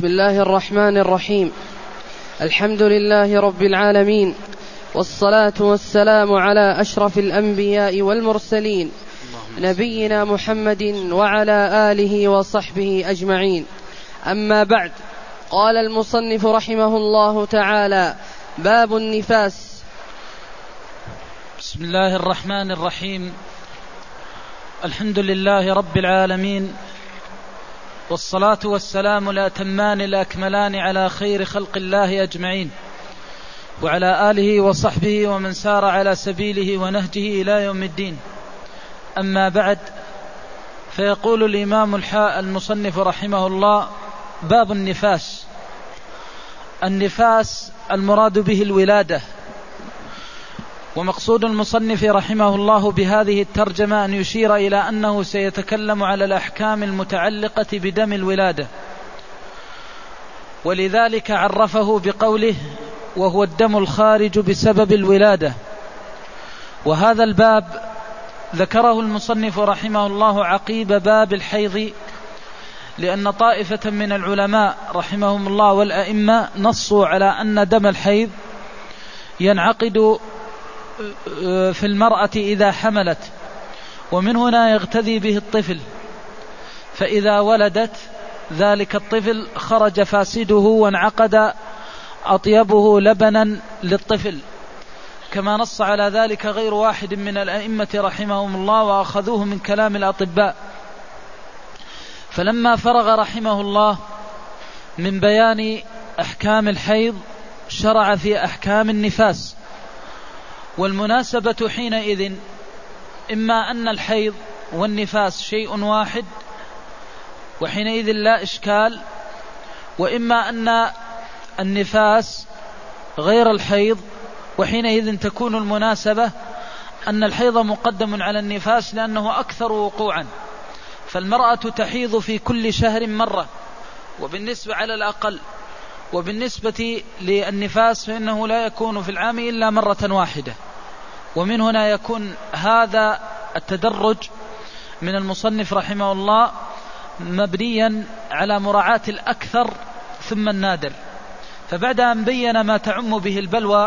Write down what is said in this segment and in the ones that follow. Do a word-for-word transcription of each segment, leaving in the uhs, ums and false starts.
بسم الله الرحمن الرحيم. الحمد لله رب العالمين، والصلاة والسلام على أشرف الأنبياء والمرسلين، نبينا محمد وعلى آله وصحبه أجمعين. أما بعد، قال المصنف رحمه الله تعالى: باب النفاس. بسم الله الرحمن الرحيم. الحمد لله رب العالمين، والصلاة والسلام الأتمان الأكملان على خير خلق الله أجمعين، وعلى آله وصحبه ومن سار على سبيله ونهجه إلى يوم الدين. أما بعد، فيقول الإمام الحاء المصنف رحمه الله: باب النفاس. النفاس المراد به الولادة، ومقصود المصنف رحمه الله بهذه الترجمة أن يشير إلى أنه سيتكلم على الأحكام المتعلقة بدم الولادة، ولذلك عرفه بقوله: وهو الدم الخارج بسبب الولادة. وهذا الباب ذكره المصنف رحمه الله عقيب باب الحيض، لأن طائفة من العلماء رحمهم الله والأئمة نصوا على أن دم الحيض ينعقد في المرأة إذا حملت، ومن هنا يغتذي به الطفل، فإذا ولدت ذلك الطفل خرج فاسده وانعقد أطيبه لبنا للطفل، كما نص على ذلك غير واحد من الأئمة رحمهم الله، وأخذوه من كلام الأطباء. فلما فرغ رحمه الله من بيان أحكام الحيض شرع في أحكام النفاس. والمناسبة حينئذ إما أن الحيض والنفاس شيء واحد وحينئذ لا إشكال، وإما أن النفاس غير الحيض وحينئذ تكون المناسبة أن الحيض مقدم على النفاس لأنه أكثر وقوعا، فالمرأة تحيض في كل شهر مرة وبالنسبة على الأقل، وبالنسبة للنفاس فإنه لا يكون في العام إلا مرة واحدة. ومن هنا يكون هذا التدرج من المصنف رحمه الله مبنيا على مراعاة الأكثر ثم النادر. فبعد أن بين ما تعم به البلوى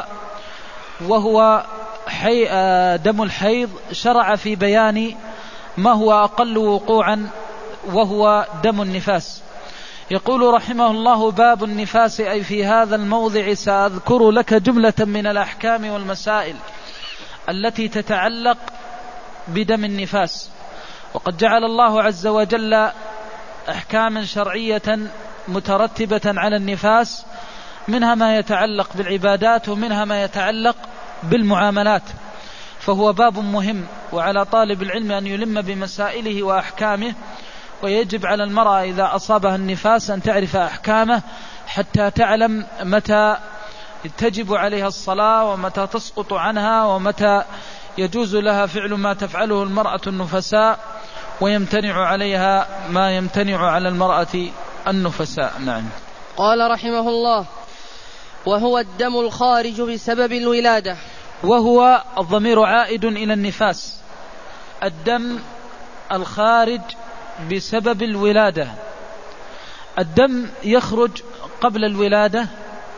وهو حي دم الحيض، شرع في بيان ما هو أقل وقوعا وهو دم النفاس. يقول رحمه الله: باب النفاس، أي في هذا الموضع سأذكر لك جملة من الأحكام والمسائل التي تتعلق بدم النفاس. وقد جعل الله عز وجل أحكاما شرعية مترتبة على النفاس، منها ما يتعلق بالعبادات ومنها ما يتعلق بالمعاملات، فهو باب مهم، وعلى طالب العلم أن يلم بمسائله وأحكامه. ويجب على المرأة إذا أصابها النفاس أن تعرف أحكامه حتى تعلم متى تجب عليها الصلاة ومتى تسقط عنها ومتى يجوز لها فعل ما تفعله المرأة النفساء ويمتنع عليها ما يمتنع على المرأة النفساء. نعم. قال رحمه الله: وهو الدم الخارج بسبب الولادة. وهو الضمير عائد إلى النفاس، الدم الخارج بسبب الولادة. الدم يخرج قبل الولادة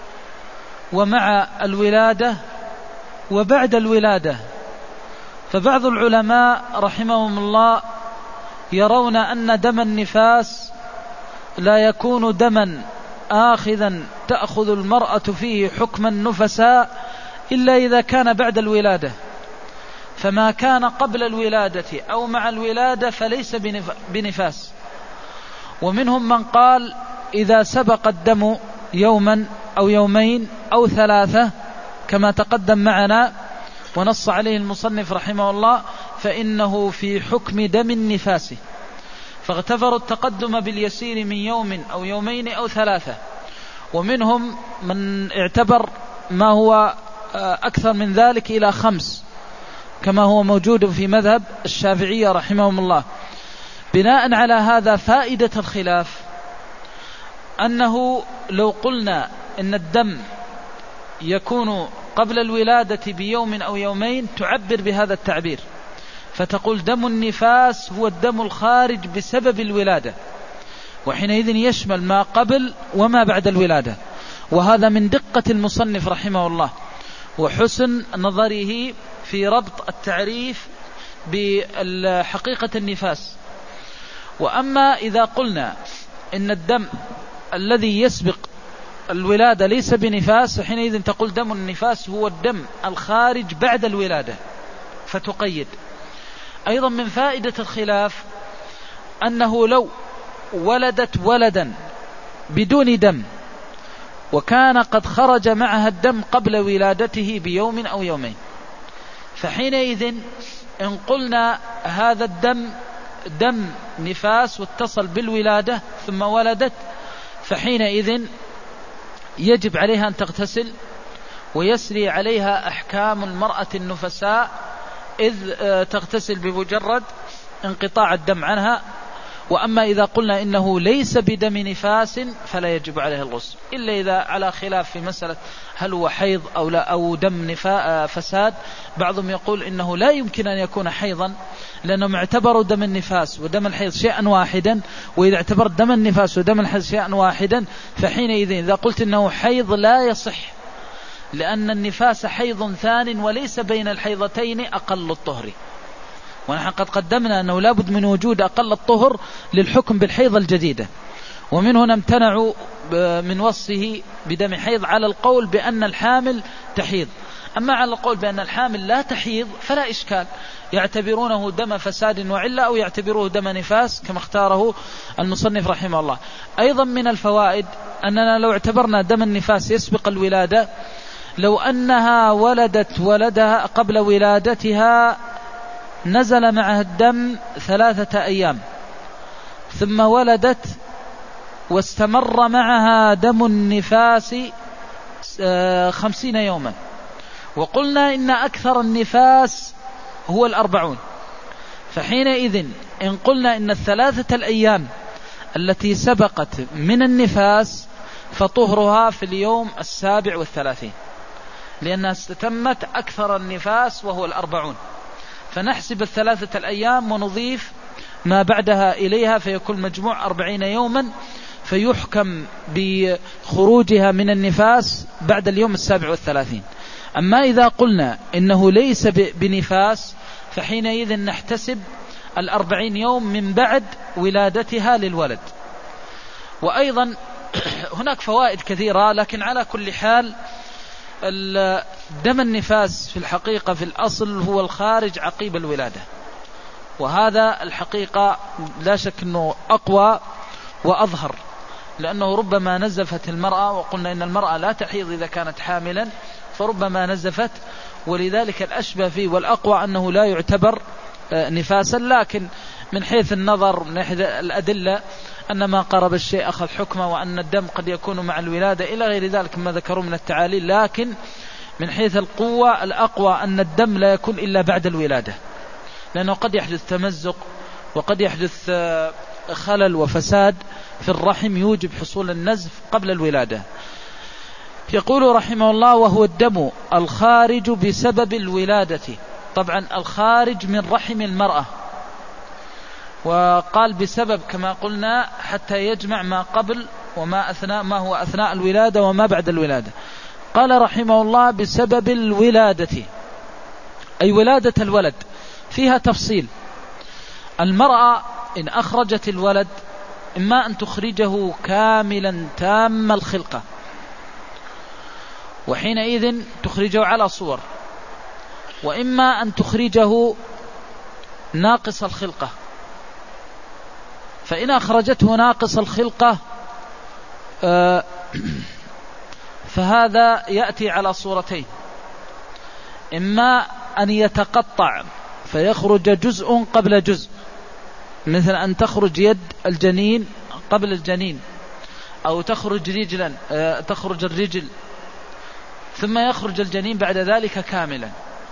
ومع الولادة وبعد الولادة. فبعض العلماء رحمهم الله يرون أن دم النفاس لا يكون دما آخذا تأخذ المرأة فيه حكم النفساء إلا إذا كان بعد الولادة، فما كان قبل الولادة أو مع الولادة فليس بنفاس. ومنهم من قال إذا سبق الدم يوما أو يومين أو ثلاثة كما تقدم معنا ونص عليه المصنف رحمه الله، فإنه في حكم دم النفاس. فاغتفروا التقدم باليسير من يوم أو يومين أو ثلاثة. ومنهم من اعتبر ما هو أكثر من ذلك إلى خمس، كما هو موجود في مذهب الشافعية رحمهم الله. بناء على هذا فائدة الخلاف أنه لو قلنا إن الدم يكون قبل الولادة بيوم أو يومين تعبر بهذا التعبير، فتقول دم النفاس هو الدم الخارج بسبب الولادة. وحينئذ يشمل ما قبل وما بعد الولادة. وهذا من دقة المصنف رحمه الله وحسن نظره في ربط التعريف بحقيقة النفاس. وأما إذا قلنا إن الدم الذي يسبق الولادة ليس بنفاس، حينئذ تقول دم النفاس هو الدم الخارج بعد الولادة، فتقيد. أيضا من فائدة الخلاف أنه لو ولدت ولدا بدون دم وكان قد خرج معها الدم قبل ولادته بيوم أو يومين، فحينئذ إن قلنا هذا الدم دم نفاس واتصل بالولادة ثم ولدت، فحينئذ يجب عليها أن تغتسل ويسري عليها أحكام المرأة النفساء، إذ تغتسل بمجرد انقطاع الدم عنها. وأما إذا قلنا إنه ليس بدم نفاس فلا يجب عليه الغسل، إلا إذا على خلاف في مسألة هل هو حيض أو لا أو دم فساد. بعضهم يقول إنه لا يمكن أن يكون حيضا، لأنهم اعتبروا دم النفاس ودم الحيض شيئا واحدا، وإذا اعتبرت دم النفاس ودم الحيض شيئا واحدا فحينئذ إذا قلت إنه حيض لا يصح، لأن النفاس حيض ثان وليس بين الحيضتين أقل الطهر، ونحن قد قدمنا أنه لا بد من وجود أقل الطهر للحكم بالحيض الجديدة. ومن هنا امتنعوا من وصفه بدم حيض على القول بأن الحامل تحيض. أما على القول بأن الحامل لا تحيض فلا إشكال، يعتبرونه دم فساد وعلة أو يعتبروه دم نفاس كما اختاره المصنف رحمه الله. أيضا من الفوائد أننا لو اعتبرنا دم النفاس يسبق الولادة، لو أنها ولدت ولدها قبل ولادتها نزل معها الدم ثلاثة أيام ثم ولدت واستمر معها دم النفاس خمسين يوما، وقلنا إن أكثر النفاس هو الأربعون، فحينئذ إن قلنا إن الثلاثة الأيام التي سبقت من النفاس فطهرها في اليوم السابع والثلاثين، لأنها استتمت أكثر النفاس وهو الأربعون، فنحسب الثلاثة الأيام ونضيف ما بعدها إليها فيكون مجموع أربعين يوما، فيحكم بخروجها من النفاس بعد اليوم السابع والثلاثين. أما إذا قلنا إنه ليس بنفاس فحينئذ نحتسب الأربعين يوم من بعد ولادتها للولد. وأيضا هناك فوائد كثيرة، لكن على كل حال دم النفاس في الحقيقة في الأصل هو الخارج عقيب الولادة، وهذا الحقيقة لا شك أنه أقوى وأظهر، لأنه ربما نزفت المرأة، وقلنا إن المرأة لا تحيض إذا كانت حاملا، فربما نزفت، ولذلك الأشبه فيه والأقوى أنه لا يعتبر نفاسا. لكن من حيث النظر من حيث الأدلة أن ما قرب الشيء أخذ حكمه، وأن الدم قد يكون مع الولادة إلى غير ذلك ما ذكروا من التعاليل. لكن من حيث القوة الأقوى أن الدم لا يكون إلا بعد الولادة، لأنه قد يحدث تمزق وقد يحدث خلل وفساد في الرحم يوجب حصول النزف قبل الولادة. يقول رحمه الله: وهو الدم الخارج بسبب الولادة. طبعا الخارج من رحم المرأة، وقال بسبب كما قلنا حتى يجمع ما قبل وما أثناء ما هو أثناء الولادة وما بعد الولادة. قال رحمه الله: بسبب الولادة أي ولادة الولد. فيها تفصيل. المرأة إن أخرجت الولد إما أن تخرجه كاملا تام الخلقة، وحينئذ تخرجه على صور، وإما أن تخرجه ناقص الخلقة. فإن أخرجته ناقص الخلقة فهذا يأتي على صورتين: إما أن يتقطع فيخرج جزء قبل جزء، مثل أن تخرج يد الجنين قبل الجنين، أو تخرج رجلا تخرج الرجل ثم يخرج الجنين بعد ذلك كاملا.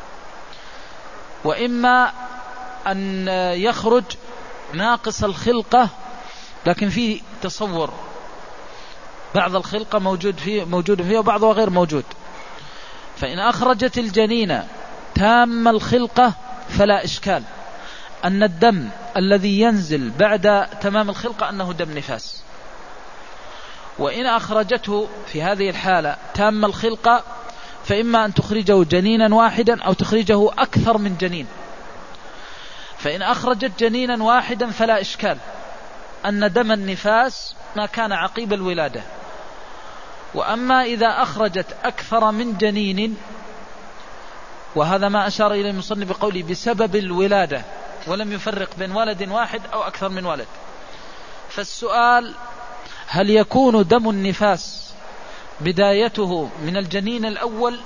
وإما أن يخرج ناقص الخلقة لكن فيه تصور، بعض الخلقة موجود فيه موجود فيه وبعضها غير موجود. فإن أخرجت الجنين تام الخلقة فلا إشكال أن الدم الذي ينزل بعد تمام الخلقة أنه دم نفاس، وإن أخرجته في هذه الحالة تام الخلقة فإما أن تخرجه جنينا واحدا أو تخرجه أكثر من جنين. فإن أخرجت جنينا واحدا فلا إشكال أن دم النفاس ما كان عقيب الولادة. وأما إذا أخرجت أكثر من جنين، وهذا ما أشار إليه المصنف بقوله بسبب الولادة، ولم يفرق بين ولد واحد أو أكثر من ولد، فالسؤال هل يكون دم النفاس بدايته من الجنين الأول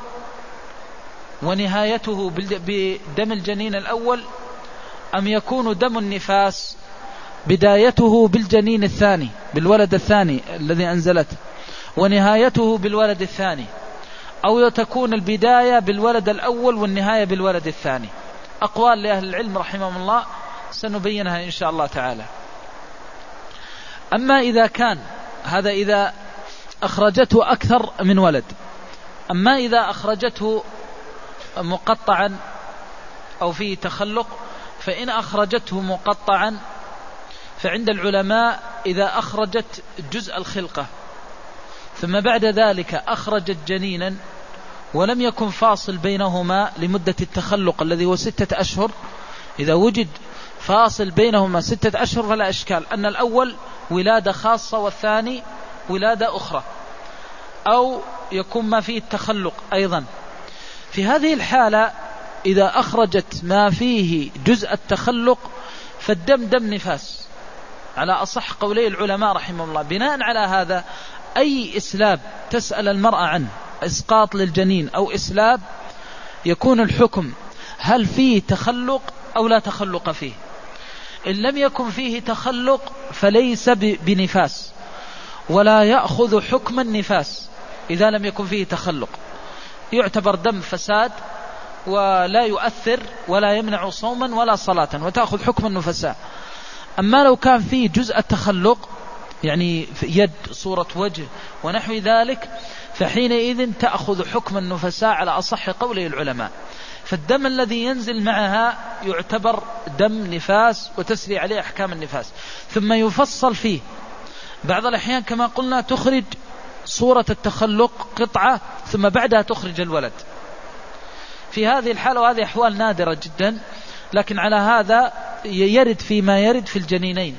ونهايته بدم الجنين الأول، أم يكون دم النفاس بدايته بالجنين الثاني بالولد الثاني الذي أنزلته ونهايته بالولد الثاني، أو تكون البداية بالولد الأول والنهاية بالولد الثاني؟ أقوال لأهل العلم رحمهم الله سنبينها إن شاء الله تعالى. أما إذا كان هذا إذا أخرجته أكثر من ولد، أما إذا أخرجته مقطعا أو فيه تخلق، فإن أخرجته مقطعا فعند العلماء إذا أخرجت جزء الخلقة ثم بعد ذلك أخرجت جنينا ولم يكن فاصل بينهما لمدة التخلق الذي هو ستة أشهر، إذا وجد فاصل بينهما ستة أشهر فلا إشكال أن الأول ولادة خاصة والثاني ولادة أخرى، أو يكون ما فيه التخلق أيضا. في هذه الحالة إذا أخرجت ما فيه جزء التخلق فالدم دم نفاس على أصح قولي العلماء رحمه الله. بناء على هذا أي إسلاب تسأل المرأة عنه، إسقاط للجنين أو إسلاب، يكون الحكم هل فيه تخلق أو لا تخلق فيه. إن لم يكن فيه تخلق فليس بنفاس ولا يأخذ حكم النفاس إذا لم يكن فيه تخلق، يعتبر دم فساد ولا يؤثر ولا يمنع صوما ولا صلاة وتأخذ حكم النفساء. أما لو كان فيه جزء التخلق يعني يد صورة وجه ونحو ذلك فحينئذ تأخذ حكم النفساء على أصح قوله العلماء. فالدم الذي ينزل معها يعتبر دم نفاس وتسري عليه أحكام النفاس. ثم يفصل فيه بعض الأحيان كما قلنا تخرج صورة التخلق قطعة ثم بعدها تخرج الولد. في هذه الحالة، وهذه أحوال نادرة جدا، لكن على هذا يرد فيما يرد في الجنينين،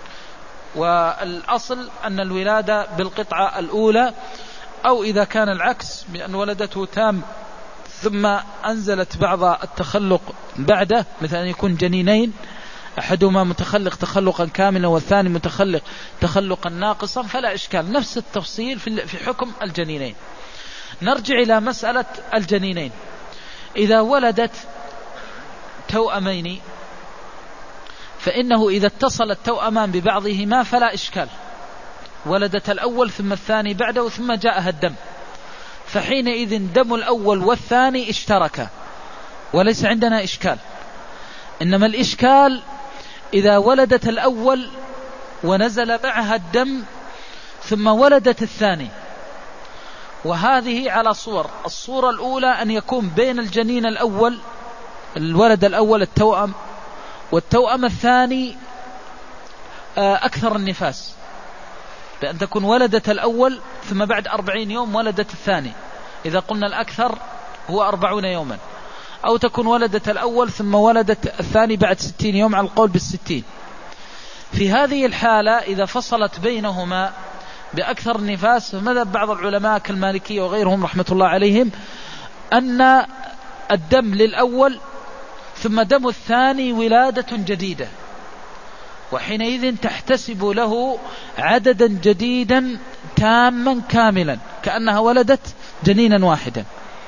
والأصل أن الولادة بالقطعة الأولى، أو إذا كان العكس بأن ولدته تام ثم أنزلت بعض التخلق بعده، مثلا يكون جنينين أحدهما متخلق تخلقا كاملا والثاني متخلق تخلقا ناقصا فلا إشكال، نفس التفصيل في حكم الجنينين. نرجع إلى مسألة الجنينين. إذا ولدت توأمين فإنه إذا اتصل التوأمان ببعضهما فلا إشكال، ولدت الأول ثم الثاني بعده ثم جاءها الدم، فحينئذ دم الأول والثاني اشتركا وليس عندنا إشكال. إنما الإشكال إذا ولدت الأول ونزل معها الدم ثم ولدت الثاني، وهذه على صور. الصورة الأولى أن يكون بين الجنين الأول الولد الأول التوأم والتوأم الثاني أكثر النفاس، بأن تكون ولدت الأول ثم بعد أربعين يوم ولدت الثاني، إذا قلنا الأكثر هو أربعون يوما، أو تكون ولدت الأول ثم ولدت الثاني بعد ستين يوم على القول بالستين. في هذه الحالة إذا فصلت بينهما بأكثر النفاس، فمذهب بعض العلماء كالمالكية وغيرهم رحمة الله عليهم أن الدم للأول ثم دم الثاني ولادة جديدة، وحينئذ تحتسب له عددا جديدا تاما كاملا كأنها ولدت جنينا واحدا.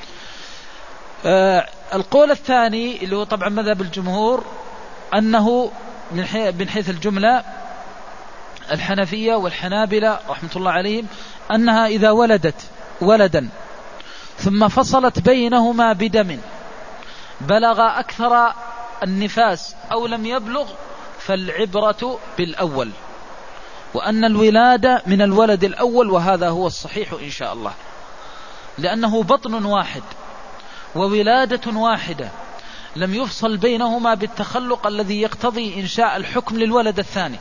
آه القول الثاني اللي هو طبعا مذهب الجمهور أنه من حيث الجملة الحنفية والحنابلة رحمة الله عليهم أنها إذا ولدت ولدا ثم فصلت بينهما بدم بلغ أكثر النفاس أو لم يبلغ فالعبرة بالأول، وأن الولادة من الولد الأول، وهذا هو الصحيح إن شاء الله، لأنه بطن واحد وولادة واحدة لم يفصل بينهما بالتخلق الذي يقتضي إنشاء الحكم للولد الثاني.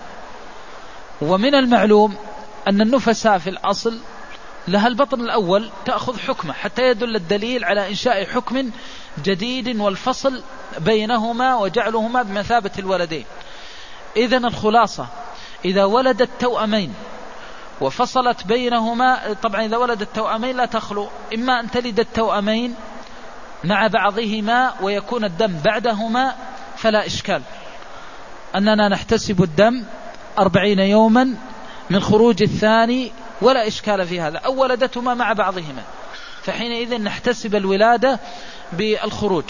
ومن المعلوم أن النفساء في الأصل لها البطن الأول تأخذ حكمه حتى يدل الدليل على إنشاء حكم جديد والفصل بينهما وجعلهما بمثابة الولدين. إذن الخلاصة إذا ولدت توأمين وفصلت بينهما، طبعا إذا ولدت توأمين لا تخلو، إما أن تلد التوأمين مع بعضهما ويكون الدم بعدهما فلا إشكال، أننا نحتسب الدم أربعين يوما من خروج الثاني ولا إشكال في هذا، أو ولدتهما مع بعضهما فحينئذ نحتسب الولادة بالخروج.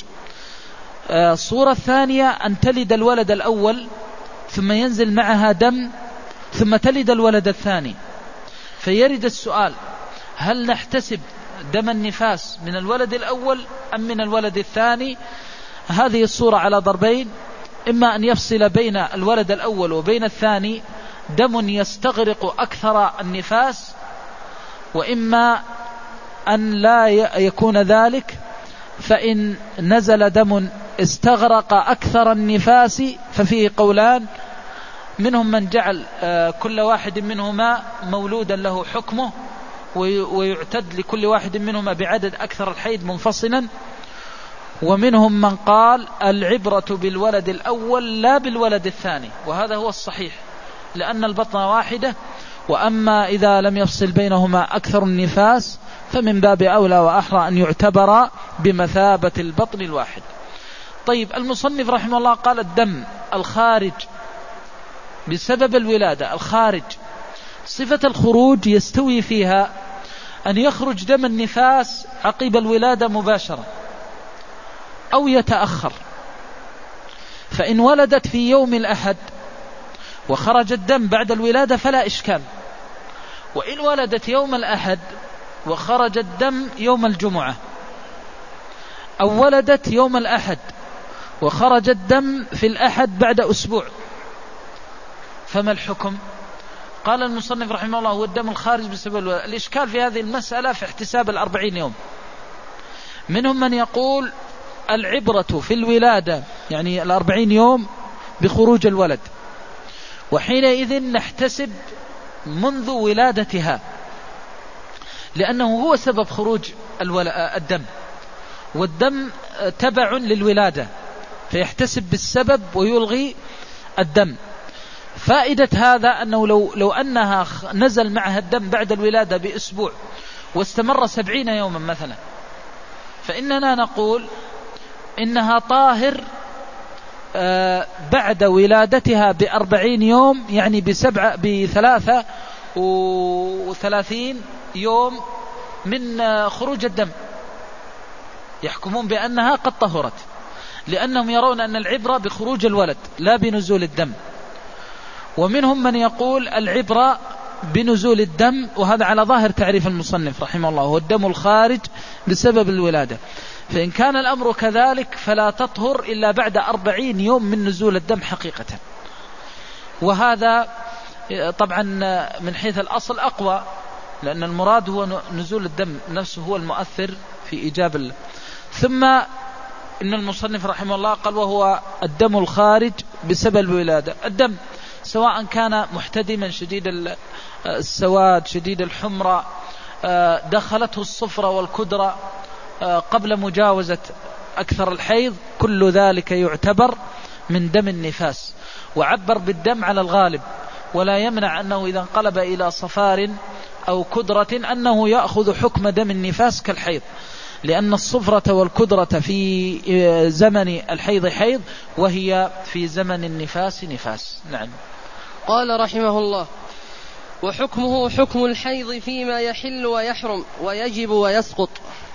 الصورة الثانية أن تلد الولد الأول ثم ينزل معها دم ثم تلد الولد الثاني، فيرد السؤال هل نحتسب دم النفاس من الولد الأول أم من الولد الثاني؟ هذه الصورة على ضربين، إما أن يفصل بين الولد الأول وبين الثاني دم يستغرق أكثر النفاس، وإما أن لا يكون ذلك، فإن نزل دم استغرق أكثر النفاس ففيه قولان، منهم من جعل كل واحد منهما مولودا له حكمه ويعتد لكل واحد منهما بعدد أكثر الحيض منفصلا، ومنهم من قال العبرة بالولد الأول لا بالولد الثاني، وهذا هو الصحيح لأن البطن واحدة، وأما إذا لم يفصل بينهما أكثر النفاس فمن باب أولى وأحرى أن يعتبر بمثابة البطن الواحد. طيب، المصنف رحمه الله قال الدم الخارج بسبب الولادة، الخارج صفة الخروج يستوي فيها أن يخرج دم النفاس عقب الولادة مباشرة أو يتأخر، فإن ولدت في يوم الأحد وخرج الدم بعد الولادة فلا إشكال، وإن ولدت يوم الأحد وخرج الدم يوم الجمعة، أو ولدت يوم الأحد وخرج الدم في الأحد بعد أسبوع، فما الحكم؟ قال المصنف رحمه الله هو الدم الخارج بسبب الولادة. الإشكال في هذه المسألة في احتساب الأربعين يوم. منهم من يقول العبرة في الولادة يعني الأربعين يوم بخروج الولد، وحينئذ نحتسب منذ ولادتها، لأنه هو سبب خروج الدم، والدم تبع للولادة فيحتسب بالسبب ويلغي الدم. فائدة هذا أنه لو, لو أنها نزل معها الدم بعد الولادة بأسبوع واستمر سبعين يوما مثلا، فإننا نقول إنها طاهر بعد ولادتها بأربعين يوم، يعني بسبعة بثلاثة وثلاثين يوم من خروج الدم، يحكمون بأنها قد طهرت، لأنهم يرون أن العبرة بخروج الولد لا بنزول الدم. ومنهم من يقول العبرة بنزول الدم، وهذا على ظاهر تعريف المصنف رحمه الله هو الدم الخارج بسبب الولادة، فإن كان الأمر كذلك فلا تطهر إلا بعد أربعين يوم من نزول الدم حقيقة. وهذا طبعا من حيث الأصل أقوى، لأن المراد هو نزول الدم نفسه هو المؤثر في إيجاب ال... ثم إن المصنف رحمه الله قال وهو الدم الخارج بسبب الولادة. الدم سواء كان محتدما شديد السواد شديد الحمرة، دخلته الصفرة والكدرة قبل مجاوزة أكثر الحيض، كل ذلك يعتبر من دم النفاس، وعبر بالدم على الغالب، ولا يمنع أنه إذا انقلب إلى صفار أو كدرة أنه يأخذ حكم دم النفاس كالحيض، لأن الصفرة والكدرة في زمن الحيض حيض وهي في زمن النفاس نفاس. نعم. قال رحمه الله وحكمه حكم الحيض فيما يحل ويحرم ويجب ويسقط.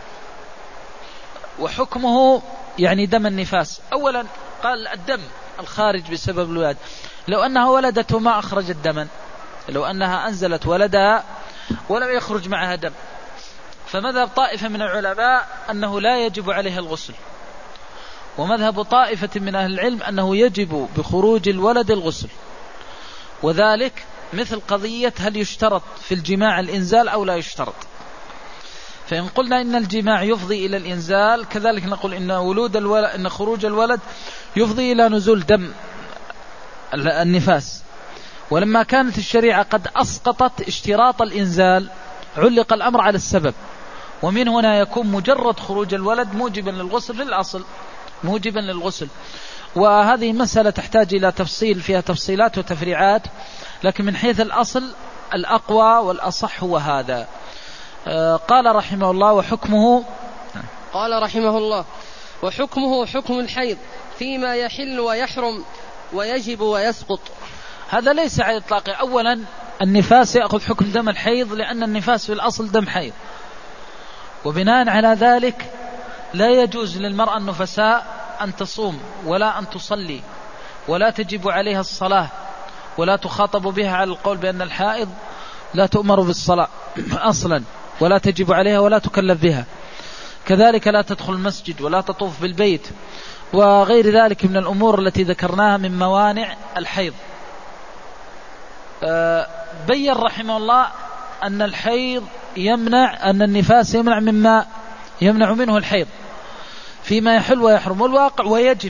وحكمه يعني دم النفاس. أولا قال الدم الخارج بسبب الولادة، لو أنها ولدت وما أخرجت دما، لو أنها أنزلت ولدها ولم يخرج معها دم، فمذهب طائفة من العلماء أنه لا يجب عليها الغسل، ومذهب طائفة من أهل العلم أنه يجب بخروج الولد الغسل، وذلك مثل قضية هل يشترط في الجماع الإنزال أو لا يشترط. فإن قلنا إن الجماع يفضي إلى الإنزال كذلك نقول إن ولود الولد إن خروج الولد يفضي إلى نزول دم النفاس. ولما كانت الشريعة قد أسقطت اشتراط الإنزال علق الأمر على السبب، ومن هنا يكون مجرد خروج الولد موجبا للغسل في الأصل موجبا للغسل. وهذه مسألة تحتاج إلى تفصيل فيها تفصيلات وتفريعات، لكن من حيث الأصل الأقوى والأصح هو هذا. قال رحمه الله وحكمه قال رحمه الله وحكمه حكم الحيض فيما يحل ويحرم ويجب ويسقط. هذا ليس على إطلاقه. أولا النفاس يأخذ حكم دم الحيض لأن النفاس في الأصل دم حيض، وبناء على ذلك لا يجوز للمرأة النفساء أن تصوم ولا أن تصلي ولا تجب عليها الصلاة ولا تخاطب بها على القول بأن الحائض لا تؤمر بالصلاة أصلا ولا تجب عليها ولا تكلف بها. كذلك لا تدخل المسجد ولا تطوف بالبيت وغير ذلك من الأمور التي ذكرناها من موانع الحيض. بين رحمه الله أن الحيض يمنع أن النفاس يمنع مما يمنع منه الحيض فيما يحل ويحرم. والواقع ويجب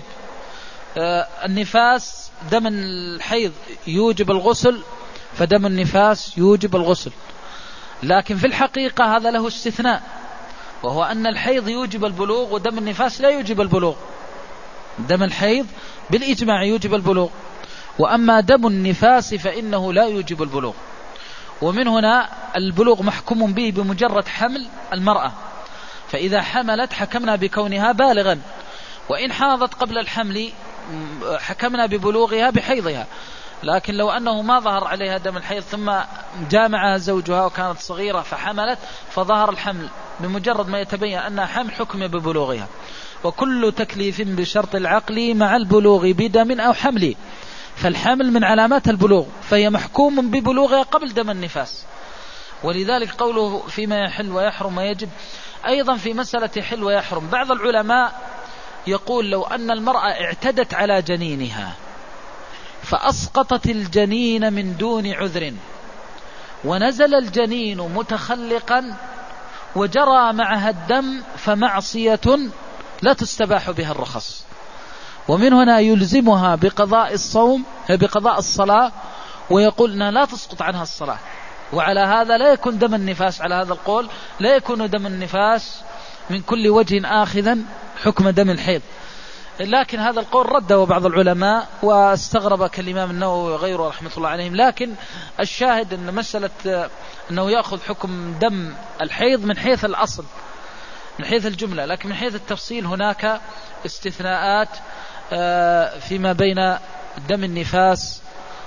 النفاس دم الحيض يوجب الغسل، فدم النفاس يوجب الغسل. لكن في الحقيقة هذا له استثناء، وهو أن الحيض يوجب البلوغ ودم النفاس لا يوجب البلوغ. دم الحيض بالإجماع يوجب البلوغ، وأما دم النفاس فإنه لا يوجب البلوغ. ومن هنا البلوغ محكوم به بمجرد حمل المرأة، فإذا حملت حكمنا بكونها بالغا، وإن حاضت قبل الحمل حكمنا ببلوغها بحيضها. لكن لو أنه ما ظهر عليها دم الحيض ثم جامعها زوجها وكانت صغيرة فحملت فظهر الحمل، بمجرد ما يتبين أنها حمل حكم ببلوغها. وكل تكليف بشرط العقل مع البلوغ بدم أو حمل، فالحمل من علامات البلوغ فهي محكوم ببلوغها قبل دم النفاس. ولذلك قوله فيما يحل ويحرم ويجب أيضا في مسألة يحل ويحرم. بعض العلماء يقول لو أن المرأة اعتدت على جنينها فأسقطت الجنين من دون عذر ونزل الجنين متخلقا وجرى معها الدم فمعصية لا تستباح بها الرخص، ومن هنا يلزمها بقضاء الصوم بقضاء الصلاة، ويقول أنها لا تسقط عنها الصلاة. وعلى هذا لا يكون دم النفاس، على هذا القول لا يكون دم النفاس من كل وجه آخذا حكم دم الحيض. لكن هذا القول رده بعض العلماء واستغرب كالإمام النووي وغيره رحمة الله عليهم. لكن الشاهد أن مسألة أنه يأخذ حكم دم الحيض من حيث الأصل من حيث الجملة، لكن من حيث التفصيل هناك استثناءات فيما بين دم النفاس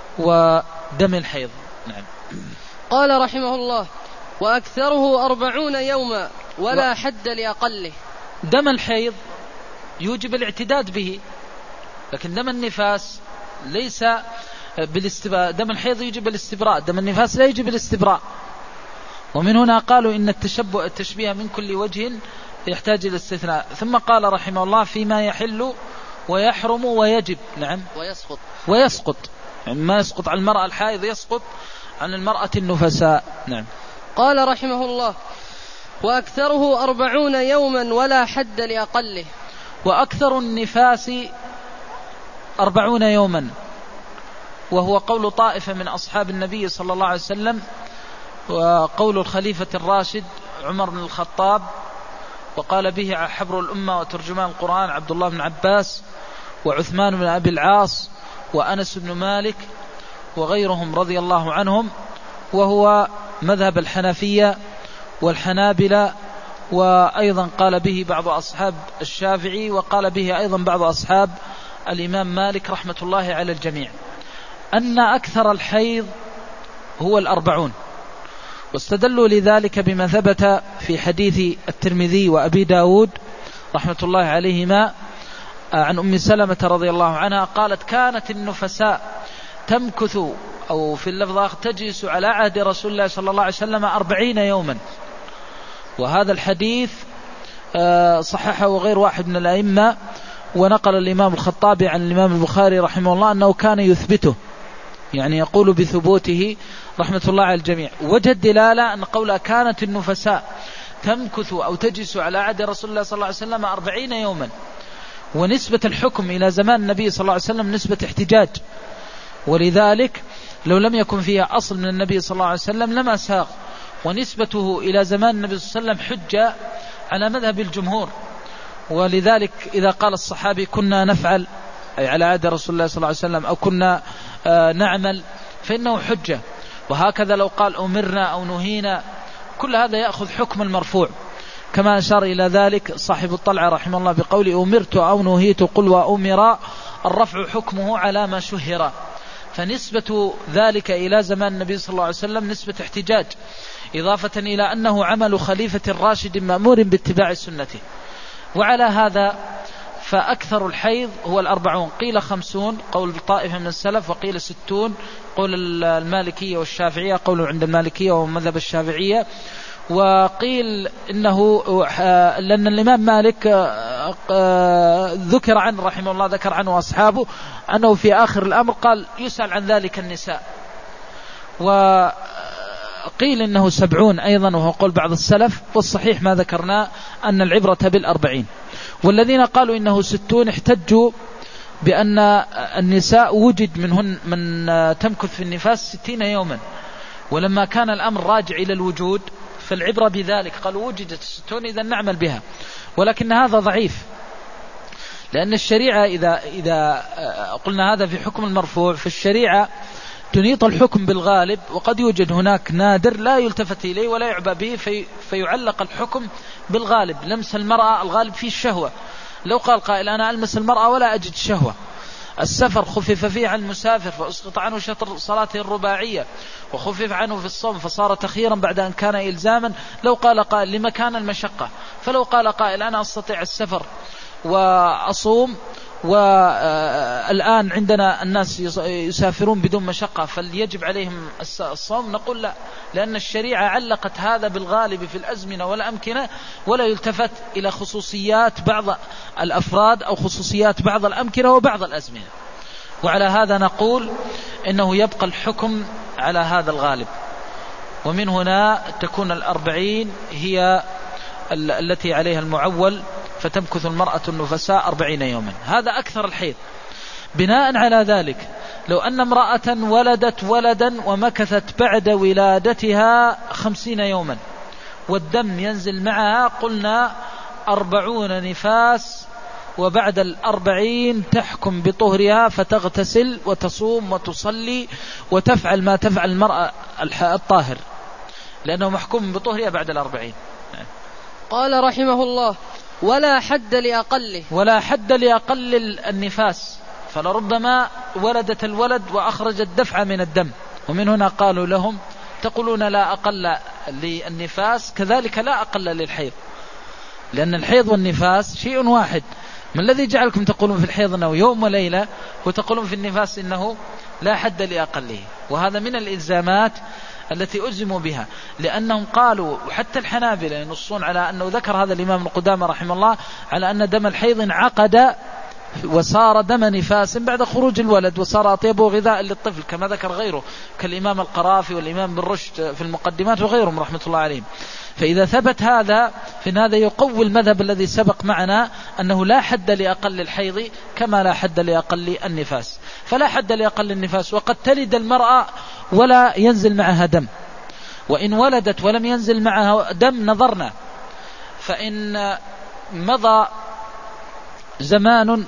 ودم الحيض. نعم. قال رحمه الله وأكثره أربعون يوما ولا حد لأقله. دم الحيض يوجب الاعتداد به، لكن دم النفاس ليس بالاستبراء. دم الحيض يوجب الاستبراء، دم النفاس لا يوجب الاستبراء. ومن هنا قالوا إن التشبه التشبيه من كل وجه يحتاج إلى الاستثناء. ثم قال رحمه الله فيما يحل ويحرم ويجب. نعم. ويسقط ويسقط يعني ما يسقط عن المرأة الحائض يسقط عن المرأة النفساء. نعم. قال رحمه الله وأكثره أربعون يوما ولا حد لأقله. وأكثر النفاس أربعون يوما، وهو قول طائفة من أصحاب النبي صلى الله عليه وسلم، وقول الخليفة الراشد عمر بن الخطاب، وقال به حبر الأمة وترجمان القرآن عبد الله بن عباس وعثمان بن أبي العاص وأنس بن مالك وغيرهم رضي الله عنهم، وهو مذهب الحنفية والحنابلة، وأيضا قال به بعض أصحاب الشافعي، وقال به أيضا بعض أصحاب الإمام مالك رحمة الله على الجميع، أن أكثر الحيض هو الأربعون. واستدلوا لذلك بما ثبت في حديث الترمذي وأبي داود رحمة الله عليهما عن أم سلمة رضي الله عنها قالت كانت النفساء تمكث أو في اللفظ تجلس على عهد رسول الله صلى الله عليه وسلم أربعين يوما. وهذا الحديث صححه غير واحد من الأئمة، ونقل الإمام الخطابي عن الإمام البخاري رحمه الله أنه كان يثبته، يعني يقول بثبوته رحمة الله على الجميع. وجه الدلالة أن قولها كانت النفساء تمكث أو تجلس على عهد رسول الله صلى الله عليه وسلم أربعين يوما، ونسبة الحكم إلى زمان النبي صلى الله عليه وسلم نسبة احتجاج، ولذلك لو لم يكن فيها أصل من النبي صلى الله عليه وسلم لما ساغ، ونسبته إلى زمان النبي صلى الله عليه وسلم حجة على مذهب الجمهور. ولذلك إذا قال الصحابي كنا نفعل أي على عهد رسول الله صلى الله عليه وسلم أو كنا آه نعمل فإنه حجة. وهكذا لو قال أمرنا أو نهينا، كل هذا يأخذ حكم المرفوع، كما أشار إلى ذلك صاحب الطلعة رحمه الله بقول أمرت أو نهيت قل وأمر، الرفع حكمه على ما شهر. فنسبة ذلك إلى زمان النبي صلى الله عليه وسلم نسبة احتجاج، إضافة إلى أنه عمل خليفة راشد مأمور باتباع سنته. وعلى هذا فأكثر الحيض هو الأربعون، قيل خمسون قول طائفة من السلف، وقيل ستون قول المالكية والشافعية، قول عند المالكية ومذهب الشافعية. وقيل إنه لأن الإمام مالك ذكر عنه رحمه الله ذكر عنه أصحابه أنه في آخر الأمر قال يسأل عن ذلك النساء. وقيل إنه سبعون أيضا وهو قول بعض السلف، والصحيح ما ذكرنا أن العبرة بالأربعين. والذين قالوا إنه ستون احتجوا بأن النساء وجد منهن من تمكث في النفاس ستين يوما، ولما كان الأمر راجع إلى الوجود فالعبرة بذلك، قالوا وجدت ستون إذا نعمل بها. ولكن هذا ضعيف، لأن الشريعة إذا, إذا قلنا هذا في حكم المرفوع، في الشريعة تنيط الحكم بالغالب، وقد يوجد هناك نادر لا يلتفت إليه ولا يعبى به في فيعلق الحكم بالغالب. لمس المرأة الغالب فيه الشهوة، لو قال قائل أنا ألمس المرأة ولا أجد شهوة. السفر خفف فيه عن المسافر فأسقط عنه شطر صلاته الرباعية، وخفف عنه في الصوم فصار تخييرا بعد أن كان إلزاما. لو قال قائل لمكان المشقة، فلو قال قائل أنا أستطيع السفر وأصوم، والآن عندنا الناس يسافرون بدون مشقة فليجب عليهم الصوم، نقول لا، لأن الشريعة علقت هذا بالغالب في الأزمنة والأمكنة، ولا يلتفت إلى خصوصيات بعض الأفراد أو خصوصيات بعض الأمكنة وبعض الأزمنة. وعلى هذا نقول إنه يبقى الحكم على هذا الغالب، ومن هنا تكون الأربعين هي التي عليها المعول، فتمكث المرأة النفساء أربعين يوما، هذا أكثر الحيض. بناء على ذلك لو أن امرأة ولدت ولدا ومكثت بعد ولادتها خمسين يوما والدم ينزل معها، قلنا أربعون نفاس، وبعد الأربعين تحكم بطهرها فتغتسل وتصوم وتصلي وتفعل ما تفعل المرأة الطاهر، لأنه محكوم بطهرها بعد الأربعين. قال رحمه الله ولا حد لأقله، ولا حد لأقل النفاس، فلربما ولدت الولد وأخرجت دفعة من الدم. ومن هنا قالوا لهم تقولون لا أقل للنفاس كذلك لا أقل للحيض، لأن الحيض والنفاس شيء واحد. ما الذي جعلكم تقولون في الحيض أنه يوم وليلة وتقولون في النفاس إنه لا حد لأقله؟ وهذا من الإلزامات التي ألزموا بها، لأنهم قالوا، وحتى الحنابلة ينصون على أنه ذكر هذا الإمام ابن قدامة رحمه الله على أن دم الحيض انعقد وصار دم نفاس بعد خروج الولد، وصار أطيبه غذاء للطفل، كما ذكر غيره كالإمام القرافي والإمام بن رشد في المقدمات وغيرهم رحمة الله عليهم. فإذا ثبت هذا فإن هذا يقوي المذهب الذي سبق معنا أنه لا حد لأقل الحيض كما لا حد لأقل النفاس. فلا حد لأقل النفاس، وقد تلد المرأة ولا ينزل معها دم، وإن ولدت ولم ينزل معها دم نظرنا، فإن مضى زمان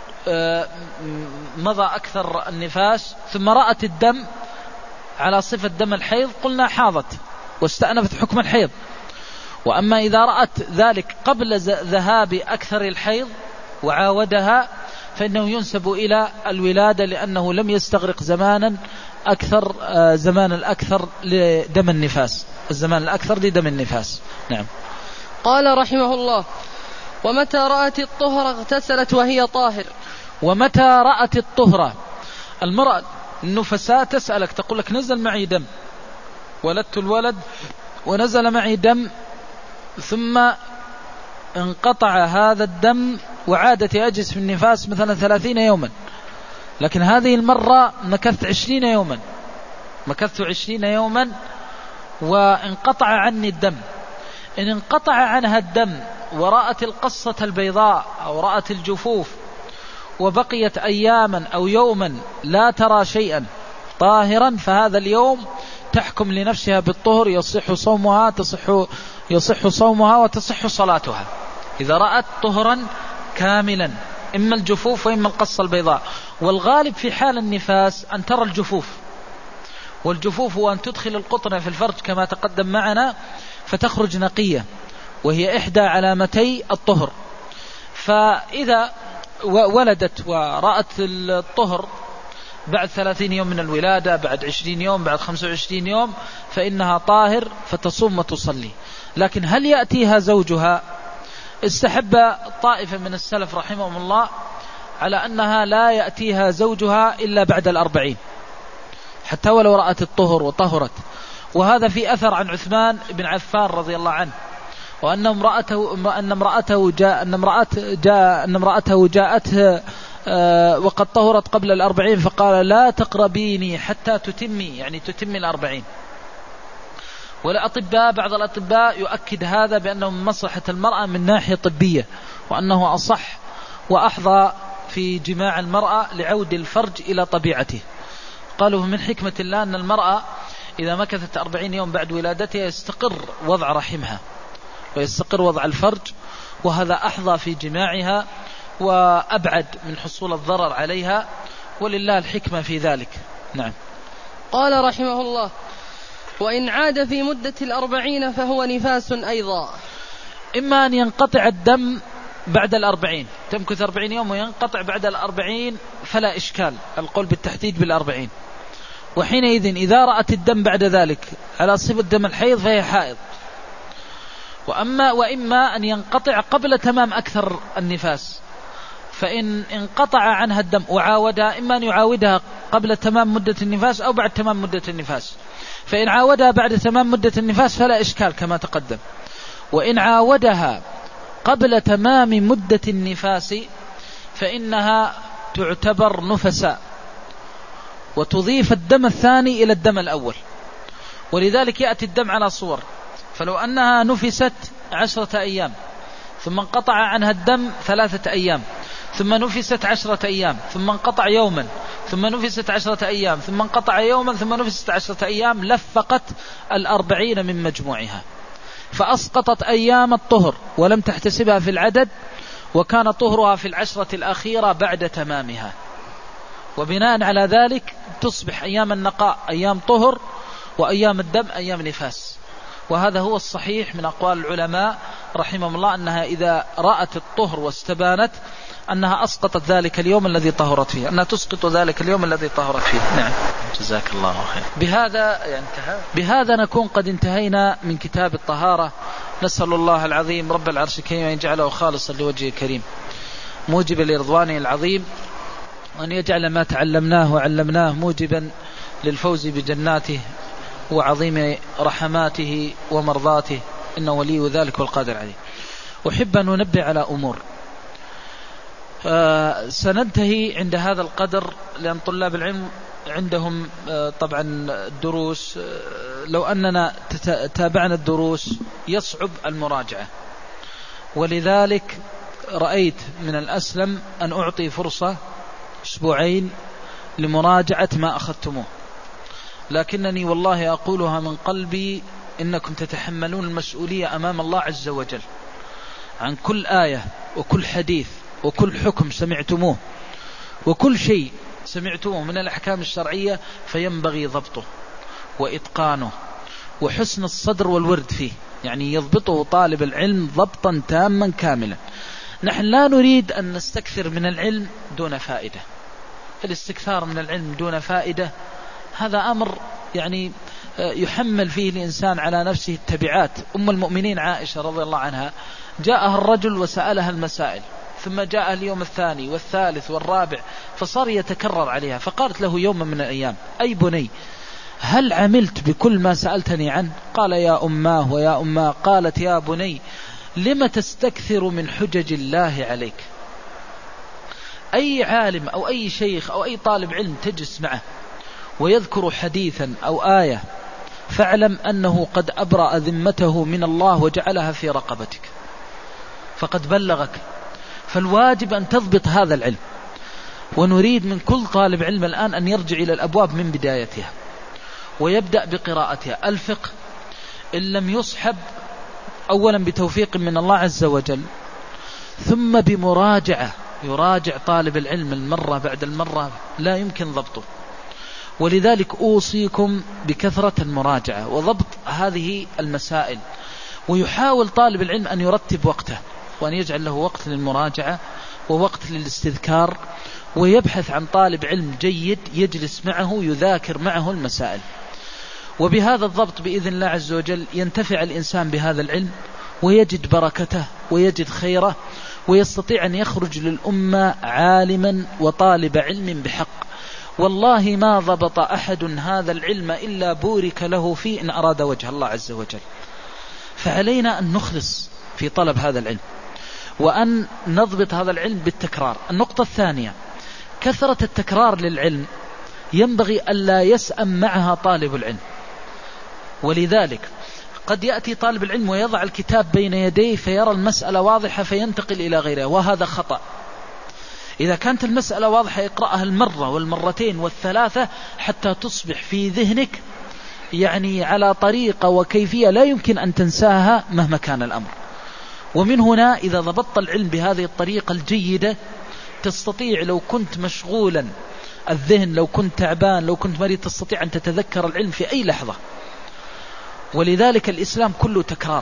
مضى أكثر النفاس ثم رأت الدم على صفة دم الحيض قلنا حاضت واستأنفت حكم الحيض. وأما إذا رأت ذلك قبل ذهاب أكثر الحيض وعاودها فإنه ينسب إلى الولادة، لأنه لم يستغرق زمانا أكثر زمان الأكثر لدم النفاس، الزمان الأكثر لدم النفاس. نعم. قال رحمه الله ومتى رأت الطهر اغتسلت وهي طاهر. ومتى رأت الطهر، المرأة النفساء تسألك تقول لك نزل معي دم، ولدت الولد ونزل معي دم ثم انقطع هذا الدم وعادت أجلس في النفاس مثلا ثلاثين يوما، لكن هذه المرة مكثت عشرين يوما مكثت عشرين يوما وانقطع عني الدم. إن انقطع عنها الدم ورأت القصة البيضاء أو رأت الجفوف وبقيت أياما أو يوما لا ترى شيئا طاهرا، فهذا اليوم تحكم لنفسها بالطهر، يصح صومها تصح يصح صومها وتصح صلاتها إذا رأت طهرا كاملا، إما الجفوف وإما القصة البيضاء. والغالب في حال النفاس أن ترى الجفوف، والجفوف هو أن تدخل القطنة في الفرج كما تقدم معنا فتخرج نقية، وهي إحدى علامتي الطهر. فإذا ولدت ورأت الطهر بعد ثلاثين يوم من الولادة، بعد عشرين يوم، بعد خمسة وعشرين يوم، فإنها طاهر فتصوم وتصلي. لكن هل يأتيها زوجها؟ استحب طائفة من السلف رحمهم الله على أنها لا يأتيها زوجها إلا بعد الأربعين حتى ولو رأت الطهر وطهرت. وهذا في أثر عن عثمان بن عفان رضي الله عنه، وأن امرأته أن امرأته جاء أن امرأته جاء أن امرأته جاءته وقد طهرت قبل الأربعين، فقال لا تقربيني حتى تتمي، يعني تتمي الأربعين. والأطباء بعض الأطباء يؤكد هذا بأنه من مصلحة المرأة من ناحية طبية، وأنه أصح وأحظى في جماع المرأة لعود الفرج إلى طبيعته. قالوا من حكمة الله أن المرأة إذا مكثت أربعين يوم بعد ولادتها يستقر وضع رحمها ويستقر وضع الفرج، وهذا أحظى في جماعها وأبعد من حصول الضرر عليها، ولله الحكمة في ذلك. نعم. قال رحمه الله: وإن عاد في مدة الأربعين فهو نفاس أيضا. إما أن ينقطع الدم بعد الأربعين، تمكث أربعين يوم وينقطع بعد الأربعين فلا إشكال، القول بالتحديد بالأربعين. وحينئذ إذا رأت الدم بعد ذلك على صفة دم الحيض فهي حائض. وأما وإما أن ينقطع قبل تمام أكثر النفاس، فإن انقطع عنها الدم وعاودها، إما أن يعاودها قبل تمام مدة النفاس أو بعد تمام مدة النفاس. فإن عاودها بعد تمام مدة النفاس فلا إشكال كما تقدم. وإن عاودها قبل تمام مدة النفاس فإنها تعتبر نفساء، وتضيف الدم الثاني إلى الدم الأول. ولذلك يأتي الدم على صور، فلو أنها نفست عشرة أيام ثم انقطع عنها الدم ثلاثة أيام، ثم نفست عشرة أيام، ثم انقطع يوما، ثم نفست عشرة أيام، ثم انقطع يوما، ثم نفست عشرة أيام، لفقت الأربعين من مجموعها، فأسقطت أيام الطهر ولم تحتسبها في العدد، وكان طهرها في العشرة الأخيرة بعد تمامها. وبناء على ذلك تصبح أيام النقاء أيام طهر، وأيام الدم أيام نفاس. وهذا هو الصحيح من أقوال العلماء رحمهم الله، أنها إذا رأت الطهر واستبانت أنها أسقطت ذلك اليوم الذي طهرت فيه، أنها تسقط ذلك اليوم الذي طهرت فيه. نعم. جزاك الله خير. بهذا ينتهى بهذا نكون قد انتهينا من كتاب الطهارة. نسأل الله العظيم رب العرش الكريم أن يجعله خالصا لوجهه الكريم موجبا لرضوانه العظيم، وأن يجعل ما تعلمناه وعلمناه موجبا للفوز بجناته وعظيم رحماته ومرضاته، إنه ولي ذلك والقادر عليه. أحب أن ننبه على أمور. سننتهي عند هذا القدر، لأن طلاب العلم عندهم طبعا الدروس، لو أننا تابعنا الدروس يصعب المراجعة، ولذلك رأيت من الأسلم أن أعطي فرصة أسبوعين لمراجعة ما أخذتموه. لكنني والله أقولها من قلبي، إنكم تتحملون المسؤولية أمام الله عز وجل عن كل آية وكل حديث وكل حكم سمعتموه وكل شيء سمعتموه من الأحكام الشرعية، فينبغي ضبطه وإتقانه وحسن الصدر والورد فيه، يعني يضبطه طالب العلم ضبطا تاما كاملا. نحن لا نريد أن نستكثر من العلم دون فائدة. الاستكثار من العلم دون فائدة هذا أمر يعني يحمل فيه الإنسان على نفسه التبعات. أم المؤمنين عائشة رضي الله عنها جاءها الرجل وسألها المسائل، ثم جاء اليوم الثاني والثالث والرابع، فصار يتكرر عليها، فقالت له يوم من الأيام: أي بني، هل عملت بكل ما سألتني عنه؟ قال: يا أماه ويا أماه. قالت: يا بني، لم تستكثر من حجج الله عليك؟ أي عالم أو أي شيخ أو أي طالب علم تجلس معه ويذكر حديثا أو آية فاعلم أنه قد أبرأ ذمته من الله وجعلها في رقبتك، فقد بلغك. فالواجب أن تضبط هذا العلم. ونريد من كل طالب علم الآن أن يرجع إلى الأبواب من بدايتها ويبدأ بقراءتها. الفقه إن لم يصحب أولا بتوفيق من الله عز وجل ثم بمراجعة، يراجع طالب العلم المرة بعد المرة لا يمكن ضبطه. ولذلك أوصيكم بكثرة المراجعة وضبط هذه المسائل. ويحاول طالب العلم أن يرتب وقته وأن يجعل له وقت للمراجعة ووقت للاستذكار، ويبحث عن طالب علم جيد يجلس معه يذاكر معه المسائل. وبهذا الضبط بإذن الله عز وجل ينتفع الإنسان بهذا العلم ويجد بركته ويجد خيره، ويستطيع أن يخرج للأمة عالما وطالب علم بحق. والله ما ضبط أحد هذا العلم إلا بورك له فيه إن أراد وجه الله عز وجل. فعلينا أن نخلص في طلب هذا العلم وأن نضبط هذا العلم بالتكرار. النقطة الثانية كثرة التكرار للعلم ينبغي ألا يسأم معها طالب العلم. ولذلك قد يأتي طالب العلم ويضع الكتاب بين يديه فيرى المسألة واضحة فينتقل إلى غيرها، وهذا خطأ. إذا كانت المسألة واضحة يقرأها المرة والمرتين والثلاثة حتى تصبح في ذهنك يعني على طريقة وكيفية لا يمكن أن تنساها مهما كان الأمر. ومن هنا إذا ضبطت العلم بهذه الطريقة الجيدة تستطيع لو كنت مشغولا الذهن، لو كنت تعبان، لو كنت مريض، تستطيع أن تتذكر العلم في أي لحظة. ولذلك الإسلام كله تكرار.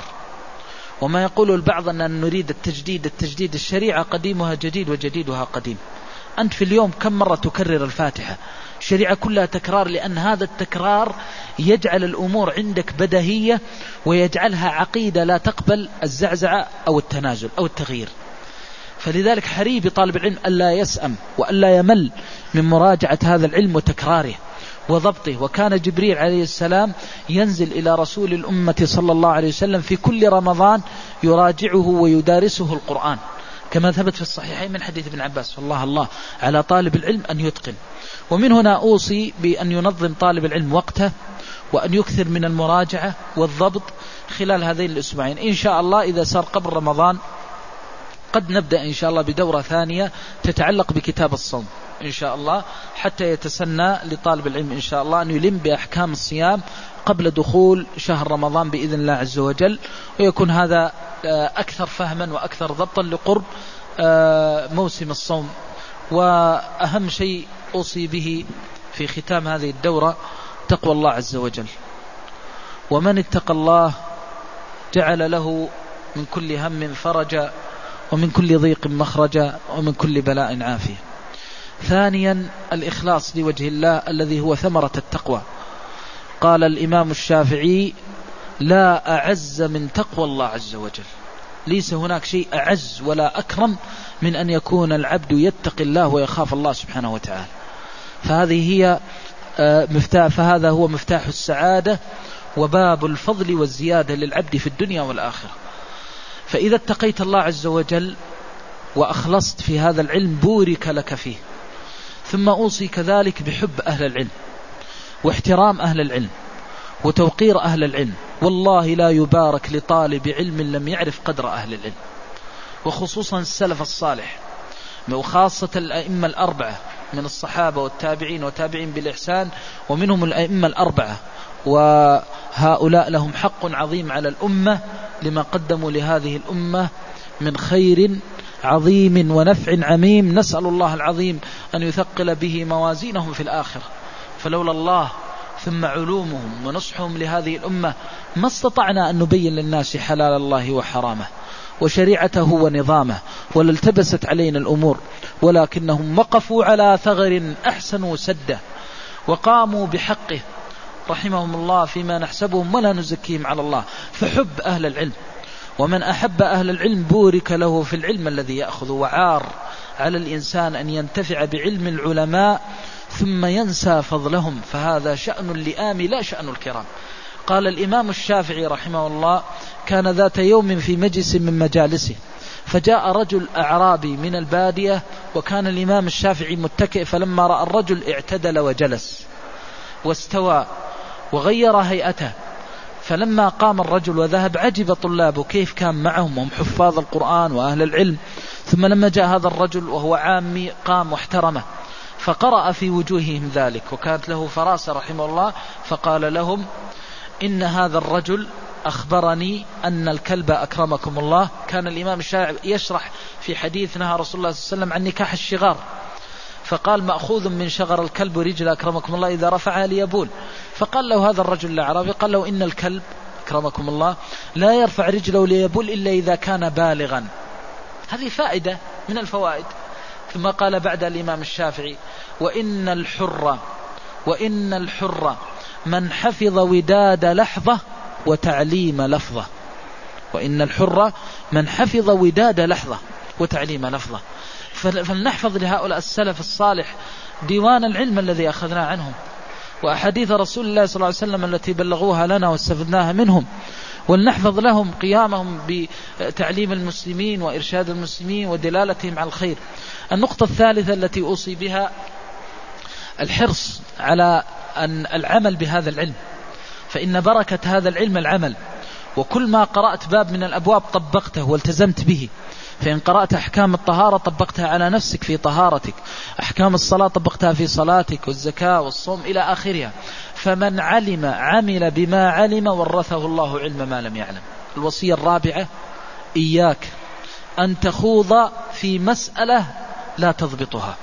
وما يقول البعض أننا نريد التجديد التجديد الشريعة قديمها جديد وجديدها قديم. أنت في اليوم كم مرة تكرر الفاتحة؟ الشريعة كلها تكرار، لأن هذا التكرار يجعل الأمور عندك بديهية ويجعلها عقيدة لا تقبل الزعزعة أو التنازل أو التغيير. فلذلك حري بطالب العلم ألا يسأم وألا يمل من مراجعة هذا العلم وتكراره وضبطه. وكان جبريل عليه السلام ينزل إلى رسول الأمة صلى الله عليه وسلم في كل رمضان يراجعه ويدارسه القرآن، كما ثبت في الصحيحين من حديث ابن عباس. والله الله على طالب العلم أن يتقن. ومن هنا أوصي بأن ينظم طالب العلم وقته وأن يكثر من المراجعة والضبط خلال هذين الأسبوعين. إن شاء الله إذا صار قبل رمضان قد نبدأ إن شاء الله بدورة ثانية تتعلق بكتاب الصوم إن شاء الله، حتى يتسنى لطالب العلم إن شاء الله أن يلم بأحكام الصيام قبل دخول شهر رمضان بإذن الله عز وجل، ويكون هذا أكثر فهما وأكثر ضبطا لقرب موسم الصوم. وأهم شيء أوصي به في ختام هذه الدورة تقوى الله عز وجل. ومن اتقى الله جعل له من كل هم فرجا ومن كل ضيق مخرجا ومن كل بلاء عافية. ثانيا الإخلاص لوجه الله الذي هو ثمرة التقوى. قال الإمام الشافعي لا أعز من تقوى الله عز وجل، ليس هناك شيء أعز ولا أكرم من أن يكون العبد يتقي الله ويخاف الله سبحانه وتعالى. فهذه هي مفتاح فهذا هو مفتاح السعادة وباب الفضل والزيادة للعبد في الدنيا والآخرة. فإذا اتقيت الله عز وجل وأخلصت في هذا العلم بورك لك فيه. ثم أوصي كذلك بحب أهل العلم واحترام أهل العلم وتوقير أهل العلم. والله لا يبارك لطالب علم لم يعرف قدر أهل العلم، وخصوصا السلف الصالح وخاصة الأئمة الأربعة من الصحابة والتابعين وتابعين بالإحسان، ومنهم الأئمة الأربعة، وهؤلاء لهم حق عظيم على الأمة لما قدموا لهذه الأمة من خير عظيم ونفع عميم. نسأل الله العظيم أن يثقل به موازينهم في الآخرة. فلولا الله ثم علومهم ونصحهم لهذه الأمة ما استطعنا أن نبين للناس حلال الله وحرامه وشريعته ونظامه، ولالتبست علينا الأمور، ولكنهم وقفوا على ثغر أحسنوا سده وقاموا بحقه رحمهم الله فيما نحسبهم ولا نزكيهم على الله. فحب أهل العلم، ومن أحب أهل العلم بورك له في العلم الذي يأخذ. وعار على الإنسان أن ينتفع بعلم العلماء ثم ينسى فضلهم، فهذا شأن اللئام لا شأن الكرام. قال الإمام الشافعي رحمه الله كان ذات يوم في مجلس من مجالسه فجاء رجل أعرابي من البادية وكان الإمام الشافعي متكئ، فلما رأى الرجل اعتدل وجلس واستوى وغير هيئته. فلما قام الرجل وذهب عجب طلابه كيف كان معهم وهم حفاظ القرآن وأهل العلم. ثم لما جاء هذا الرجل وهو عامي قام واحترمه فقرأ في وجوههم ذلك، وكانت له فراسة رحمه الله، فقال لهم إن هذا الرجل أخبرني أن الكلب أكرمكم الله. كان الإمام الشافعي يشرح في حديث نهى رسول الله صلى الله عليه وسلم عن نكاح الشغار، فقال مأخوذ من شغر الكلب رجل أكرمكم الله إذا رفعها ليبول. فقال له هذا الرجل الأعرابي قال له إن الكلب أكرمكم الله لا يرفع رجله ليبول إلا إذا كان بالغا. هذه فائدة من الفوائد. ثم قال بعد الإمام الشافعي وإن الحر وإن الحر من حفظ وداد لحظة وتعليم لفظة. وإن الحر من حفظ وداد لحظة وتعليم لفظة. فلنحفظ لهؤلاء السلف الصالح ديوان العلم الذي أخذنا عنهم، وأحاديث رسول الله صلى الله عليه وسلم التي بلغوها لنا واستفدناها منهم، ولنحفظ لهم قيامهم بتعليم المسلمين وإرشاد المسلمين ودلالتهم على الخير. النقطة الثالثة التي أوصي بها الحرص على أن العمل بهذا العلم، فإن بركة هذا العلم العمل. وكل ما قرأت باب من الأبواب طبقته والتزمت به. فإن قرأت أحكام الطهارة طبقتها على نفسك في طهارتك، أحكام الصلاة طبقتها في صلاتك، والزكاة والصوم إلى آخرها. فمن علم عمل بما علم ورثه الله علم ما لم يعلم. الوصية الرابعة إياك أن تخوض في مسألة لا تضبطها،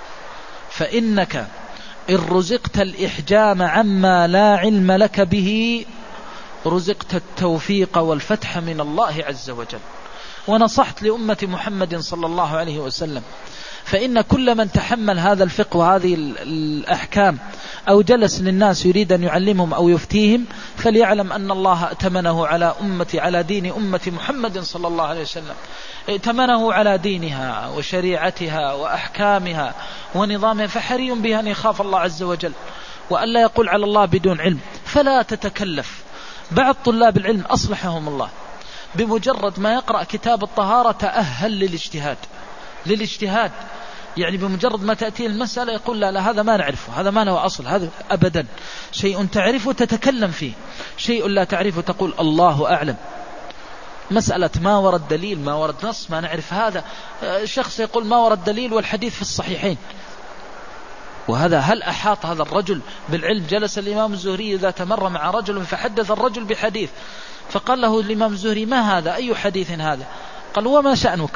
فإنك إن رزقت الإحجام عما لا علم لك به رزقت التوفيق والفتح من الله عز وجل. ونصحت لأمة محمد صلى الله عليه وسلم، فإن كل من تحمل هذا الفقه وهذه الأحكام أو جلس للناس يريد أن يعلمهم أو يفتيهم فليعلم أن الله ائتمنه على أمتي على دين أمة محمد صلى الله عليه وسلم، ائتمنه على دينها وشريعتها وأحكامها ونظامها، فحري بها أن يخاف الله عز وجل وأن لا يقول على الله بدون علم. فلا تتكلف. بعض طلاب العلم أصلحهم الله بمجرد ما يقرأ كتاب الطهارة تأهل للاجتهاد للاجتهاد يعني بمجرد ما تأتي المسألة يقول لا لا هذا ما نعرفه، هذا ما له أصل، هذا أبدا. شيء تعرفه تتكلم فيه، شيء لا تعرفه تقول الله أعلم. مسألة ما ورد دليل ما ورد نص ما نعرف، هذا شخص يقول ما ورد دليل والحديث في الصحيحين، وهذا هل أحاط هذا الرجل بالعلم؟ جلس الإمام الزهري ذات مرة مع رجل فحدث الرجل بحديث، فقال له الإمام الزهري ما هذا؟ أي حديث هذا؟ قال وما شأنك؟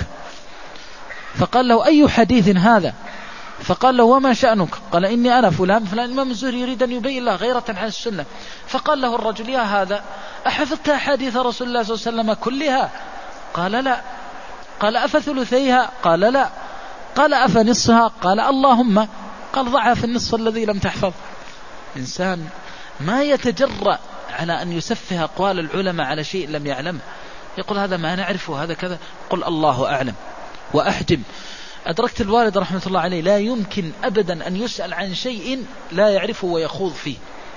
فقال له أي حديث هذا؟ فقال له وما شأنك؟ قال إني أنا فلان فلان. الإمام الزهري يريد أن يبين له غيرة عن السنة، فقال له الرجل يا هذا أحفظت حديث رسول الله صلى الله عليه وسلم كلها؟ قال لا. قال أفثلثيها؟ قال لا. قال أفنصها؟ قال اللهم. قال ضعها في النصف الذي لم تحفظ. إنسان ما يتجرأ على أن يسفه أقوال العلماء على شيء لم يعلمه، يقول هذا ما نعرفه هذا كذا. قل الله أعلم وأحجم. أدركت الوالد رحمة الله عليه لا يمكن أبدا أن يسأل عن شيء لا يعرفه ويخوض فيه،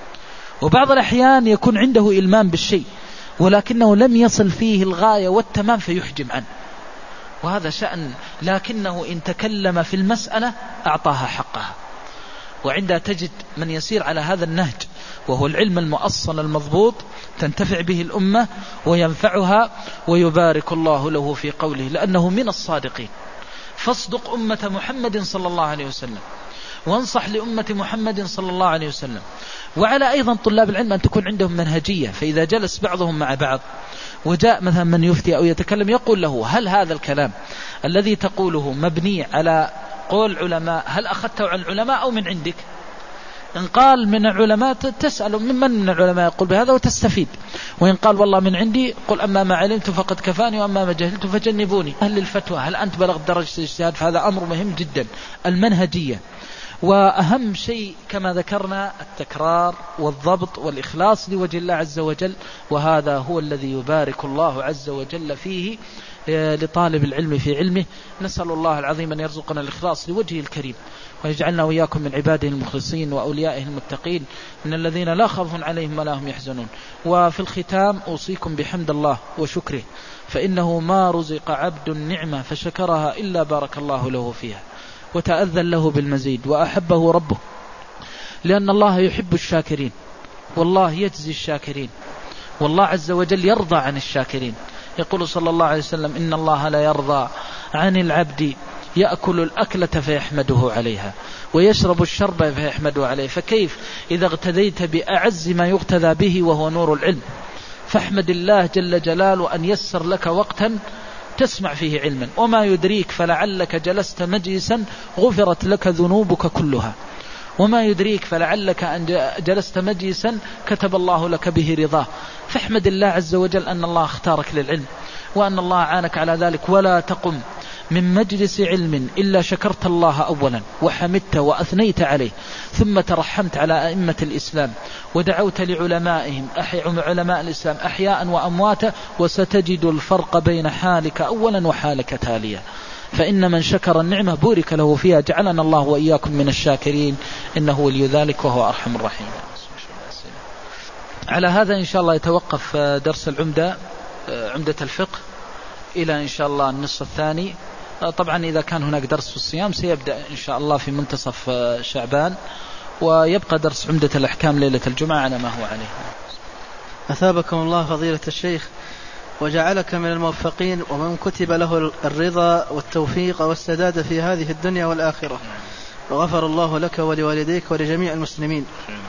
وبعض الأحيان يكون عنده إلمام بالشيء ولكنه لم يصل فيه الغاية والتمام فيحجم عنه، وهذا شأن. لكنه إن تكلم في المسألة أعطاها حقها. وعندها تجد من يسير على هذا النهج وهو العلم المؤصل المضبوط تنتفع به الأمة وينفعها ويبارك الله له في قوله، لأنه من الصادقين. فاصدق أمة محمد صلى الله عليه وسلم، وانصح لأمة محمد صلى الله عليه وسلم. وعلى أيضا طلاب العلم أن تكون عندهم منهجية، فإذا جلس بعضهم مع بعض وجاء مثلا من يفتي أو يتكلم يقول له هل هذا الكلام الذي تقوله مبني على قول علماء، هل أخذته عن العلماء أو من عندك؟ إن قال من العلماء تسأل ممن من العلماء يقول بهذا وتستفيد، وإن قال والله من عندي قل أما ما علمت فقد كفاني وأما ما جهلت فجنبوني. أهل الفتوى هل أنت بلغت درجة الاجتهاد؟ فهذا أمر مهم جدا، المنهجية. وأهم شيء كما ذكرنا التكرار والضبط والإخلاص لوجه الله عز وجل، وهذا هو الذي يبارك الله عز وجل فيه لطالب العلم في علمه. نسأل الله العظيم أن يرزقنا الإخلاص لوجهه الكريم، ويجعلنا وإياكم من عباده المخلصين وأوليائه المتقين، من الذين لا خوف عليهم ولا هم يحزنون. وفي الختام أوصيكم بحمد الله وشكره، فإنه ما رزق عبد النعمة فشكرها إلا بارك الله له فيها وتأذن له بالمزيد وأحبه ربه، لأن الله يحب الشاكرين والله يجزي الشاكرين، والله عز وجل يرضى عن الشاكرين. يقول صلى الله عليه وسلم إن الله لا يرضى عن العبد يأكل الأكلة فيحمده عليها ويشرب الشرب فيحمده عليه. فكيف إذا اغتديت بأعز ما يغتدى به وهو نور العلم؟ فاحمد الله جل جلاله أن يسر لك وقتا تسمع فيه علما، وما يدريك فلعلك جلست مجلسا غفرت لك ذنوبك كلها، وما يدريك فلعلك أن جلست مجلسا كتب الله لك به رضاه. فاحمد الله عز وجل أن الله اختارك للعلم وأن الله عانك على ذلك. ولا تقم من مجلس علم إلا شكرت الله أولا وحمدت وأثنيت عليه، ثم ترحمت على أئمة الإسلام ودعوت لعلمائهم علماء الإسلام أحياء وأمواتا، وستجد الفرق بين حالك أولا وحالك تاليا. فإن من شكر النعمة بورك له فيها، جعلنا الله وإياكم من الشاكرين إنه ولي ذلك وهو أرحم الراحمين. على هذا إن شاء الله يتوقف درس العمدة عمدة الفقه إلى إن شاء الله النصف الثاني. طبعا إذا كان هناك درس في الصيام سيبدأ إن شاء الله في منتصف شعبان، ويبقى درس عمدة الأحكام ليلة الجمعة على ما هو عليه. أثابكم الله فضيلة الشيخ وجعلك من الموفقين ومن كتب له الرضا والتوفيق والسداد في هذه الدنيا والآخرة، وغفر الله لك ولوالديك ولجميع المسلمين.